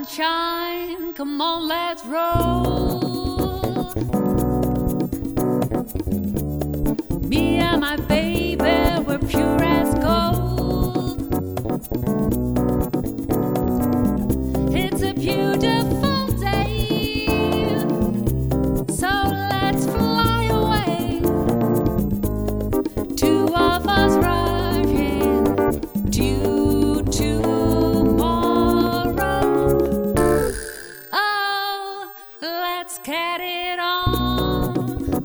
sunshine, come on, let's roll. Me and my baby, we're pure as gold. It's a beautiful day, so let's fly away. Two of us rushing to tomorrow. Oh, let's get it on.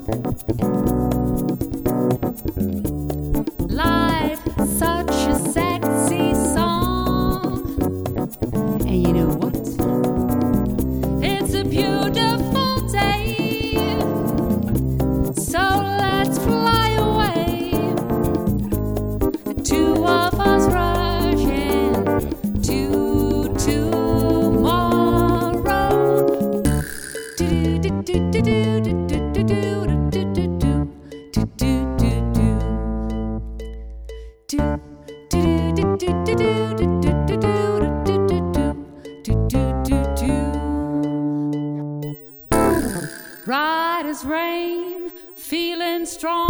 Life, such a sexy song. And you know what? It's a beautiful day, so let's fly away. Two of us rushing to tomorrow. Right as rain, feeling strong.